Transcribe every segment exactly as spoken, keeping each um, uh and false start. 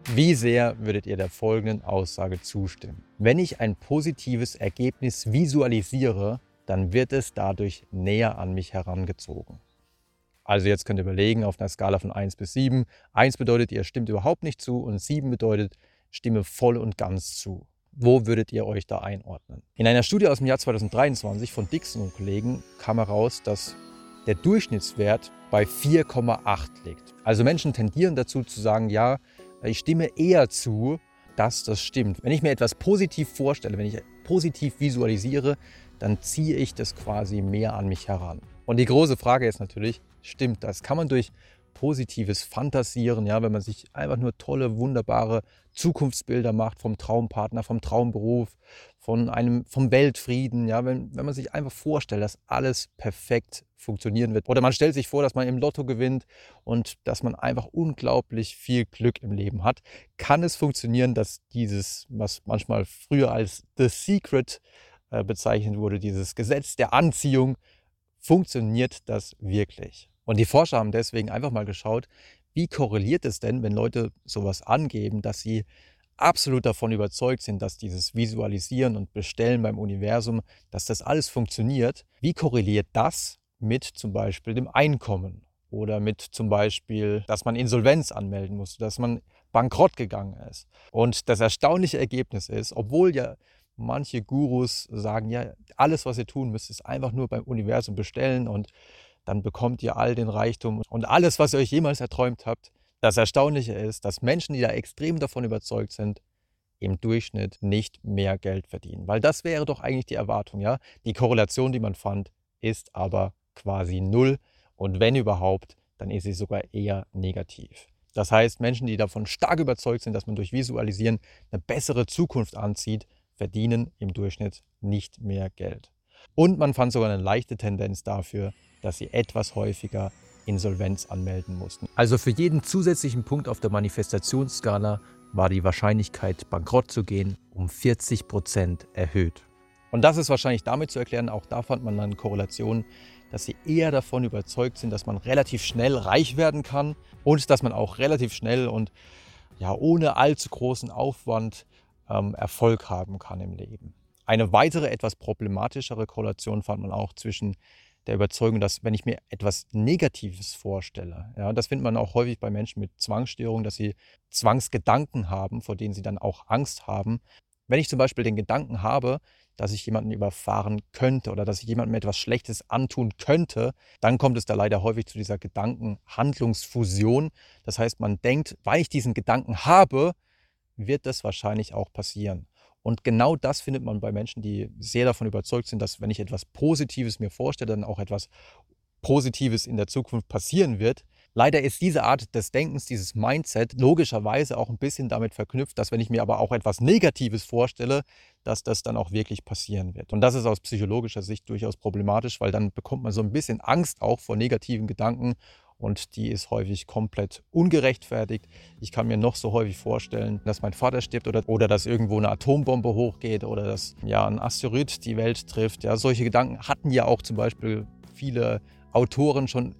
Wie sehr würdet ihr der folgenden Aussage zustimmen? Wenn ich ein positives Ergebnis visualisiere, dann wird es dadurch näher an mich herangezogen. Also jetzt könnt ihr überlegen, auf einer Skala von eins bis sieben. eins bedeutet, ihr stimmt überhaupt nicht zu und sieben bedeutet, stimme voll und ganz zu. Wo würdet ihr euch da einordnen? In einer Studie aus dem Jahr zweitausenddreiundzwanzig von Dixon und Kollegen kam heraus, dass der Durchschnittswert bei vier Komma acht liegt. Also Menschen tendieren dazu zu sagen, ja, ich stimme eher zu, dass das stimmt. Wenn ich mir etwas positiv vorstelle, wenn ich positiv visualisiere, dann ziehe ich das quasi mehr an mich heran. Und die große Frage ist natürlich, stimmt das? Kann man durch positives Fantasieren, ja, wenn man sich einfach nur tolle, wunderbare Zukunftsbilder macht vom Traumpartner, vom Traumberuf, von einem, vom Weltfrieden, ja, wenn, wenn man sich einfach vorstellt, dass alles perfekt funktionieren wird. Oder man stellt sich vor, dass man im Lotto gewinnt und dass man einfach unglaublich viel Glück im Leben hat. Kann es funktionieren, dass dieses, was manchmal früher als The Secret äh, bezeichnet wurde, dieses Gesetz der Anziehung, funktioniert das wirklich? Und die Forscher haben deswegen einfach mal geschaut, wie korreliert es denn, wenn Leute sowas angeben, dass sie absolut davon überzeugt sind, dass dieses Visualisieren und Bestellen beim Universum, dass das alles funktioniert. Wie korreliert das mit zum Beispiel dem Einkommen oder mit zum Beispiel, dass man Insolvenz anmelden musste, dass man bankrott gegangen ist? Und das erstaunliche Ergebnis ist, obwohl ja manche Gurus sagen, ja, alles, was ihr tun müsst, ist einfach nur beim Universum bestellen und dann bekommt ihr all den Reichtum und alles, was ihr euch jemals erträumt habt. Das Erstaunliche ist, dass Menschen, die da extrem davon überzeugt sind, im Durchschnitt nicht mehr Geld verdienen. Weil das wäre doch eigentlich die Erwartung, ja? Die Korrelation, die man fand, ist aber quasi null. Und wenn überhaupt, dann ist sie sogar eher negativ. Das heißt, Menschen, die davon stark überzeugt sind, dass man durch Visualisieren eine bessere Zukunft anzieht, verdienen im Durchschnitt nicht mehr Geld. Und man fand sogar eine leichte Tendenz dafür, dass sie etwas häufiger Insolvenz anmelden mussten. Also für jeden zusätzlichen Punkt auf der Manifestationsskala war die Wahrscheinlichkeit, bankrott zu gehen, um vierzig Prozent erhöht. Und das ist wahrscheinlich damit zu erklären, auch da fand man dann Korrelationen, dass sie eher davon überzeugt sind, dass man relativ schnell reich werden kann und dass man auch relativ schnell und ja, ohne allzu großen Aufwand ähm, Erfolg haben kann im Leben. Eine weitere, etwas problematischere Korrelation fand man auch zwischen der Überzeugung, dass wenn ich mir etwas Negatives vorstelle, ja, das findet man auch häufig bei Menschen mit Zwangsstörungen, dass sie Zwangsgedanken haben, vor denen sie dann auch Angst haben. Wenn ich zum Beispiel den Gedanken habe, dass ich jemanden überfahren könnte oder dass ich jemandem etwas Schlechtes antun könnte, dann kommt es da leider häufig zu dieser Gedankenhandlungsfusion. Das heißt, man denkt, weil ich diesen Gedanken habe, wird das wahrscheinlich auch passieren. Und genau das findet man bei Menschen, die sehr davon überzeugt sind, dass wenn ich etwas Positives mir vorstelle, dann auch etwas Positives in der Zukunft passieren wird. Leider ist diese Art des Denkens, dieses Mindset, logischerweise auch ein bisschen damit verknüpft, dass wenn ich mir aber auch etwas Negatives vorstelle, dass das dann auch wirklich passieren wird. Und das ist aus psychologischer Sicht durchaus problematisch, weil dann bekommt man so ein bisschen Angst auch vor negativen Gedanken. Und die ist häufig komplett ungerechtfertigt. Ich kann mir noch so häufig vorstellen, dass mein Vater stirbt oder, oder dass irgendwo eine Atombombe hochgeht oder dass ja, ein Asteroid die Welt trifft. Ja, solche Gedanken hatten ja auch zum Beispiel viele Autoren schon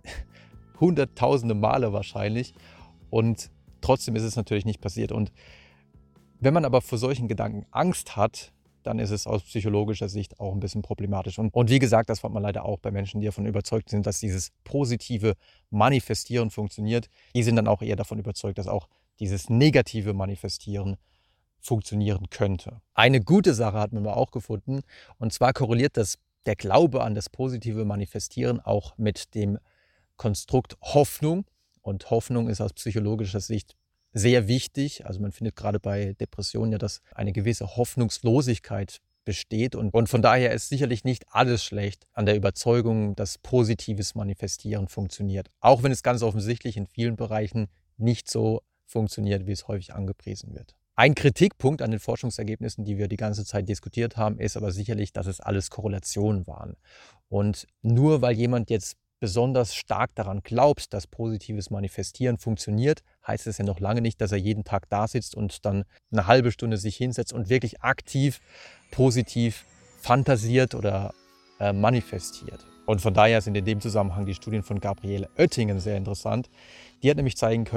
hunderttausende Male wahrscheinlich. Und trotzdem ist es natürlich nicht passiert. Und wenn man aber vor solchen Gedanken Angst hat, dann ist es aus psychologischer Sicht auch ein bisschen problematisch. Und, und wie gesagt, das fand man leider auch bei Menschen, die davon überzeugt sind, dass dieses positive Manifestieren funktioniert. Die sind dann auch eher davon überzeugt, dass auch dieses negative Manifestieren funktionieren könnte. Eine gute Sache hat man aber auch gefunden, und zwar korreliert das, der Glaube an das positive Manifestieren auch mit dem Konstrukt Hoffnung. Und Hoffnung ist aus psychologischer Sicht sehr wichtig. Also man findet gerade bei Depressionen ja, dass eine gewisse Hoffnungslosigkeit besteht. Und, und von daher ist sicherlich nicht alles schlecht an der Überzeugung, dass positives Manifestieren funktioniert. Auch wenn es ganz offensichtlich in vielen Bereichen nicht so funktioniert, wie es häufig angepriesen wird. Ein Kritikpunkt an den Forschungsergebnissen, die wir die ganze Zeit diskutiert haben, ist aber sicherlich, dass es alles Korrelationen waren. Und nur weil jemand jetzt besonders stark daran glaubt, dass positives Manifestieren funktioniert, heißt es ja noch lange nicht, dass er jeden Tag da sitzt und dann eine halbe Stunde sich hinsetzt und wirklich aktiv positiv fantasiert oder äh, manifestiert. Und von daher sind in dem Zusammenhang die Studien von Gabriele Oettingen sehr interessant. Die hat nämlich zeigen können,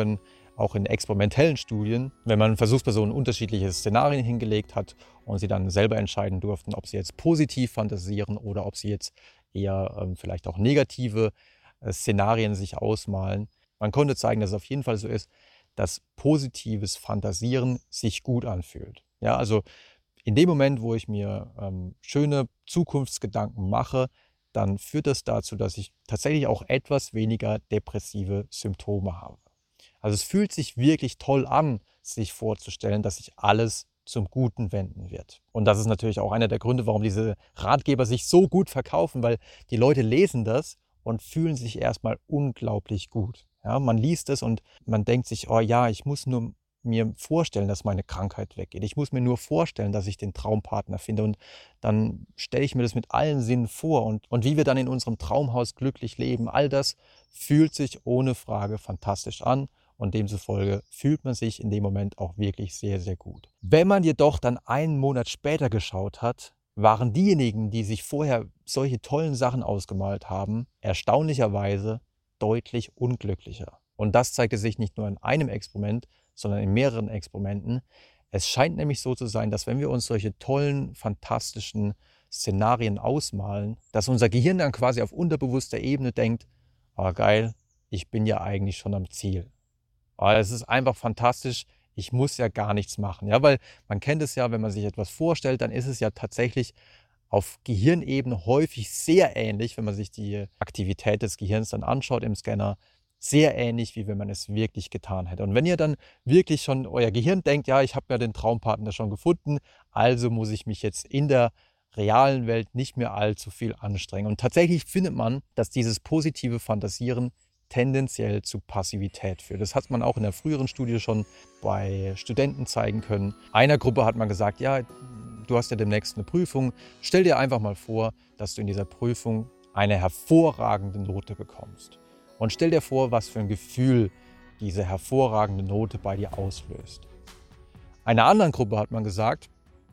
auch in experimentellen Studien, wenn man Versuchspersonen unterschiedliche Szenarien hingelegt hat und sie dann selber entscheiden durften, ob sie jetzt positiv fantasieren oder ob sie jetzt eher ähm, vielleicht auch negative äh, Szenarien sich ausmalen. Man konnte zeigen, dass es auf jeden Fall so ist, dass positives Fantasieren sich gut anfühlt. Ja, also in dem Moment, wo ich mir ähm, schöne Zukunftsgedanken mache, dann führt das dazu, dass ich tatsächlich auch etwas weniger depressive Symptome habe. Also es fühlt sich wirklich toll an, sich vorzustellen, dass sich alles zum Guten wenden wird. Und das ist natürlich auch einer der Gründe, warum diese Ratgeber sich so gut verkaufen, weil die Leute lesen das und fühlen sich erstmal unglaublich gut. Ja, man liest es und man denkt sich, oh ja, ich muss nur mir vorstellen, dass meine Krankheit weggeht. Ich muss mir nur vorstellen, dass ich den Traumpartner finde. Und dann stelle ich mir das mit allen Sinnen vor. Und, und wie wir dann in unserem Traumhaus glücklich leben, all das fühlt sich ohne Frage fantastisch an. Und demzufolge fühlt man sich in dem Moment auch wirklich sehr, sehr gut. Wenn man jedoch dann einen Monat später geschaut hat, waren diejenigen, die sich vorher solche tollen Sachen ausgemalt haben, erstaunlicherweise deutlich unglücklicher. Und das zeigte sich nicht nur in einem Experiment, sondern in mehreren Experimenten. Es scheint nämlich so zu sein, dass wenn wir uns solche tollen, fantastischen Szenarien ausmalen, dass unser Gehirn dann quasi auf unterbewusster Ebene denkt, oh geil, ich bin ja eigentlich schon am Ziel. Oh, es ist einfach fantastisch, ich muss ja gar nichts machen. Ja, weil man kennt es ja, wenn man sich etwas vorstellt, dann ist es ja tatsächlich auf Gehirnebene häufig sehr ähnlich, wenn man sich die Aktivität des Gehirns dann anschaut im Scanner, sehr ähnlich, wie wenn man es wirklich getan hätte. Und wenn ihr dann wirklich schon euer Gehirn denkt, ja, ich habe ja den Traumpartner schon gefunden, also muss ich mich jetzt in der realen Welt nicht mehr allzu viel anstrengen. Und tatsächlich findet man, dass dieses positive Fantasieren tendenziell zu Passivität führt. Das hat man auch in der früheren Studie schon bei Studenten zeigen können. Einer Gruppe hat man gesagt, ja, du hast ja demnächst eine Prüfung, stell dir einfach mal vor, dass du in dieser Prüfung eine hervorragende Note bekommst. Und stell dir vor, was für ein Gefühl diese hervorragende Note bei dir auslöst. Einer anderen Gruppe hat man gesagt,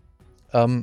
ähm,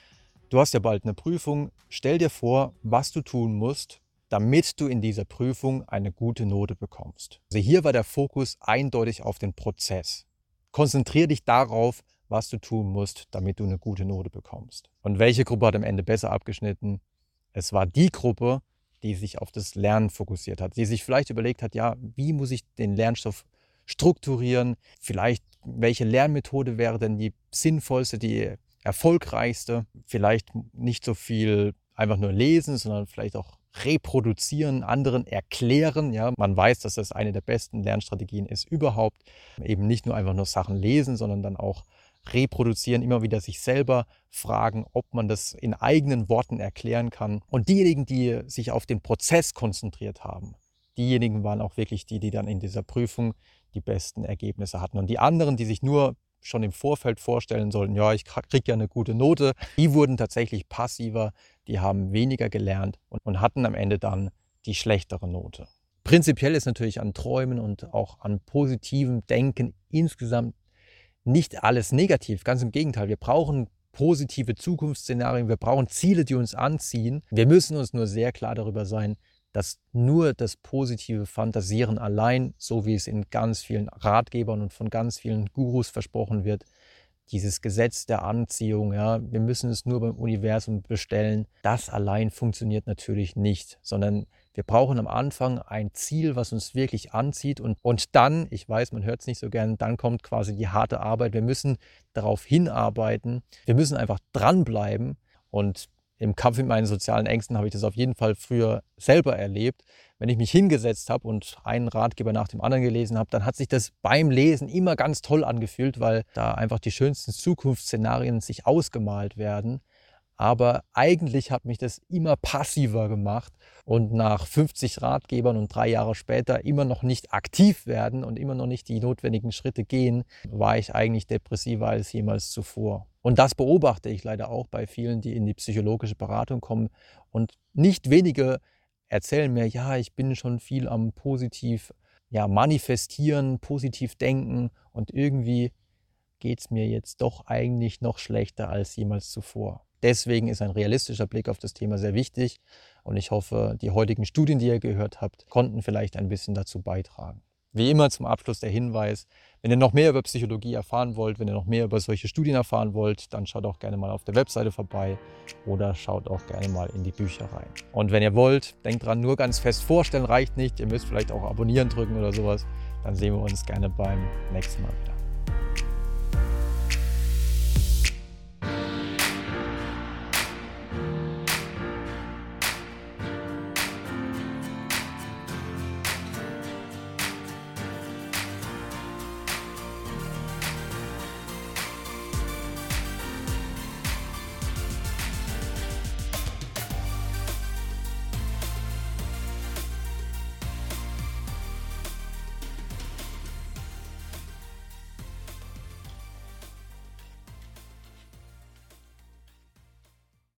du hast ja bald eine Prüfung, stell dir vor, was du tun musst, damit du in dieser Prüfung eine gute Note bekommst. Also hier war der Fokus eindeutig auf den Prozess. Konzentriere dich darauf, was du tun musst, damit du eine gute Note bekommst. Und welche Gruppe hat am Ende besser abgeschnitten? Es war die Gruppe, die sich auf das Lernen fokussiert hat, die sich vielleicht überlegt hat, ja, wie muss ich den Lernstoff strukturieren? Vielleicht, welche Lernmethode wäre denn die sinnvollste, die erfolgreichste? Vielleicht nicht so viel einfach nur lesen, sondern vielleicht auch reproduzieren, anderen erklären. Ja, man weiß, dass das eine der besten Lernstrategien ist überhaupt. Eben nicht nur einfach nur Sachen lesen, sondern dann auch reproduzieren, immer wieder sich selber fragen, ob man das in eigenen Worten erklären kann. Und diejenigen, die sich auf den Prozess konzentriert haben, diejenigen waren auch wirklich die, die dann in dieser Prüfung die besten Ergebnisse hatten. Und die anderen, die sich nur schon im Vorfeld vorstellen sollten, ja, ich kriege ja eine gute Note, die wurden tatsächlich passiver, die haben weniger gelernt und, und hatten am Ende dann die schlechtere Note. Prinzipiell ist natürlich an Träumen und auch an positivem Denken insgesamt nicht alles negativ, ganz im Gegenteil. Wir brauchen positive Zukunftsszenarien, wir brauchen Ziele, die uns anziehen. Wir müssen uns nur sehr klar darüber sein, dass nur das positive Fantasieren allein, so wie es in ganz vielen Ratgebern und von ganz vielen Gurus versprochen wird, dieses Gesetz der Anziehung, ja, wir müssen es nur beim Universum bestellen, das allein funktioniert natürlich nicht, sondern wir brauchen am Anfang ein Ziel, was uns wirklich anzieht und, und dann, ich weiß, man hört es nicht so gern, dann kommt quasi die harte Arbeit. Wir müssen darauf hinarbeiten, wir müssen einfach dranbleiben und im Kampf mit meinen sozialen Ängsten habe ich das auf jeden Fall früher selber erlebt. Wenn ich mich hingesetzt habe und einen Ratgeber nach dem anderen gelesen habe, dann hat sich das beim Lesen immer ganz toll angefühlt, weil da einfach die schönsten Zukunftsszenarien sich ausgemalt werden. Aber eigentlich hat mich das immer passiver gemacht und nach fünfzig Ratgebern und drei Jahre später immer noch nicht aktiv werden und immer noch nicht die notwendigen Schritte gehen, war ich eigentlich depressiver als jemals zuvor. Und das beobachte ich leider auch bei vielen, die in die psychologische Beratung kommen. Und nicht wenige erzählen mir, ja, ich bin schon viel am positiv ja, manifestieren, positiv denken und irgendwie geht es mir jetzt doch eigentlich noch schlechter als jemals zuvor. Deswegen ist ein realistischer Blick auf das Thema sehr wichtig und ich hoffe, die heutigen Studien, die ihr gehört habt, konnten vielleicht ein bisschen dazu beitragen. Wie immer zum Abschluss der Hinweis, wenn ihr noch mehr über Psychologie erfahren wollt, wenn ihr noch mehr über solche Studien erfahren wollt, dann schaut auch gerne mal auf der Webseite vorbei oder schaut auch gerne mal in die Bücher rein. Und wenn ihr wollt, denkt dran, nur ganz fest vorstellen reicht nicht, ihr müsst vielleicht auch abonnieren drücken oder sowas, dann sehen wir uns gerne beim nächsten Mal wieder.